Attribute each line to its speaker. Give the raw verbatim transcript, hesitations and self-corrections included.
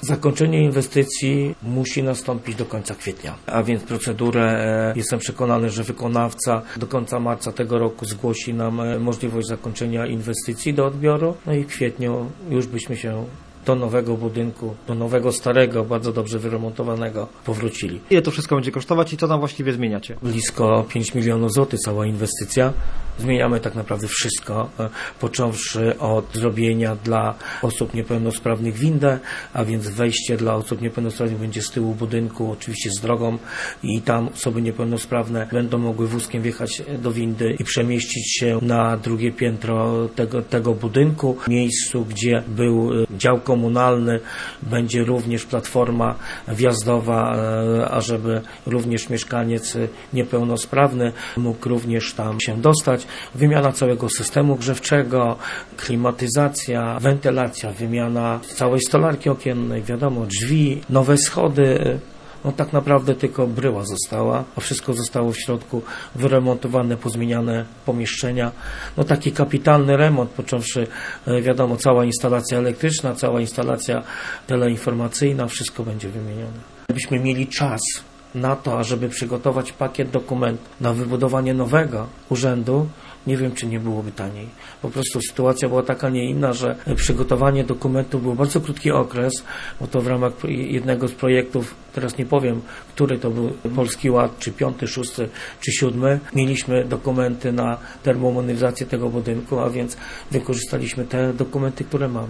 Speaker 1: Zakończenie inwestycji musi nastąpić do końca kwietnia, a więc procedurę, jestem przekonany, że wykonawca do końca marca tego roku zgłosi nam możliwość zakończenia inwestycji do odbioru, no i w kwietniu już byśmy się do nowego budynku, do nowego, starego, bardzo dobrze wyremontowanego powrócili.
Speaker 2: Ile to wszystko będzie kosztować i co tam właściwie zmieniacie?
Speaker 1: Blisko pięć milionów złotych cała inwestycja. Zmieniamy tak naprawdę wszystko, począwszy od zrobienia dla osób niepełnosprawnych windę, a więc wejście dla osób niepełnosprawnych będzie z tyłu budynku, oczywiście z drogą i tam osoby niepełnosprawne będą mogły wózkiem wjechać do windy i przemieścić się na drugie piętro tego, tego budynku. W miejscu, gdzie był dział komunalny, będzie również platforma wjazdowa, ażeby również mieszkaniec niepełnosprawny mógł również tam się dostać. Wymiana całego systemu grzewczego, klimatyzacja, wentylacja, wymiana całej stolarki okiennej, wiadomo, drzwi, nowe schody. No tak naprawdę tylko bryła została, a wszystko zostało w środku wyremontowane, pozmieniane pomieszczenia. No taki kapitalny remont, począwszy, wiadomo, cała instalacja elektryczna, cała instalacja teleinformacyjna, wszystko będzie wymienione. Gdybyśmy mieli czas na to, ażeby przygotować pakiet dokumentów na wybudowanie nowego urzędu, nie wiem, czy nie byłoby taniej. Po prostu sytuacja była taka, nie inna, że przygotowanie dokumentów był bardzo krótki okres, bo to w ramach jednego z projektów, teraz nie powiem, który to był Polski Ład, czy piąty, szósty, czy siódmy. Mieliśmy dokumenty na termomodernizację tego budynku, a więc wykorzystaliśmy te dokumenty, które mamy.